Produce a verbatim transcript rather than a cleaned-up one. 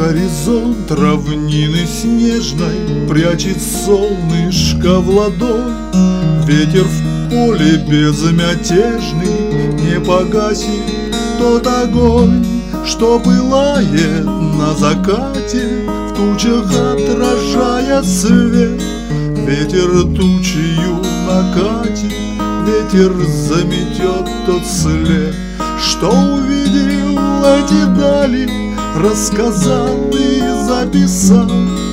Горизонт равнины снежной прячет солнышко в ладонь. Ветер в поле безмятежный не погасит тот огонь, что пылает на закате, в тучах отражая свет. Ветер тучью накатит, ветер заметет тот след, что увидел эти дали, рассказал и записал.